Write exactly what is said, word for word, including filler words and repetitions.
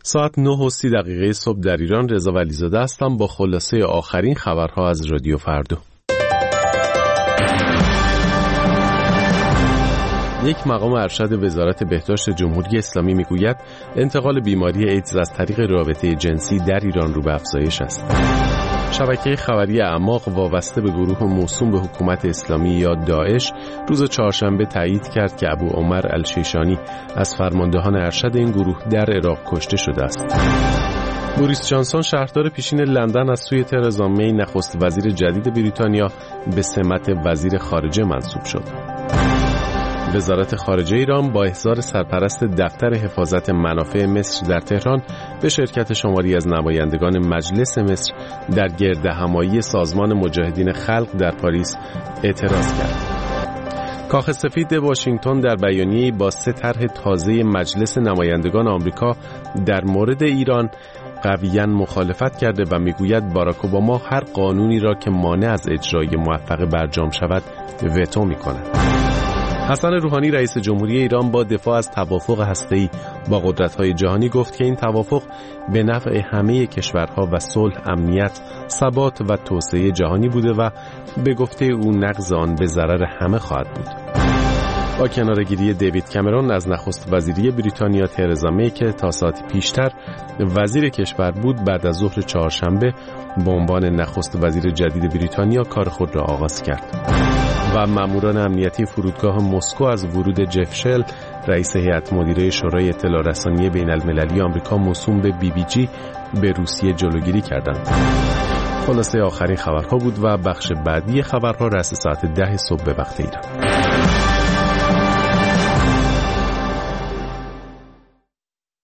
ساعت نه و سی دقیقه صبح در ایران. رضا ولیزاده هستم با خلاصه آخرین خبرها از رادیو فردا. یک مقام ارشد وزارت بهداشت جمهوری اسلامی میگوید انتقال بیماری ایدز از طریق رابطه جنسی در ایران رو به افزایش است. شبکه خبری اعماق وابسته به گروه موسوم به حکومت اسلامی یا داعش روز چهارشنبه تایید کرد که ابو عمر الشیشانی از فرماندهان ارشد این گروه در عراق کشته شده است. بوریس جانسون شهردار پیشین لندن از سوی ترزا می نخست وزیر جدید بریتانیا به سمت وزیر خارجه منصوب شد. وزارت خارجه ایران با احضار سرپرست دفتر حفاظت منافع مصر در تهران به شرکت شماری از نمایندگان مجلس مصر در گردهمایی سازمان مجاهدین خلق در پاریس اعتراض کرد. کاخ سفید واشنگتن در بیانیه‌ای با سه طرح تازه مجلس نمایندگان آمریکا در مورد ایران قویاً مخالفت کرده و میگوید باراک اوباما هر قانونی را که مانع از اجرای موفق برجام شود وتو می‌کند. حسن روحانی رئیس جمهوری ایران با دفاع از توافق هسته‌ای با قدرت‌های جهانی گفت که این توافق به نفع همه کشورها و صلح، امنیت، ثبات و توسعه جهانی بوده و به گفته او نقض آن به ضرر همه خواهد بود. با کناره‌گیری دیوید کامرون از نخست وزیری بریتانیا ترزا می که تا ساعتی پیشتر وزیر کشور بود، بعد از ظهر چهارشنبه به عنوان نخست وزیر جدید بریتانیا کار خود را آغاز کرد. و ماموران امنیتی فرودگاه مسکو از ورود جف شل رئیس هیئت مدیره شورای اطلاع رسانی بین المللی آمریکا موسوم به بی بی جی به روسیه جلوگیری کردند. خلاصه آخرین خبرها بود و بخش بعدی خبرها رأس ساعت ده صبح به وقت ایران.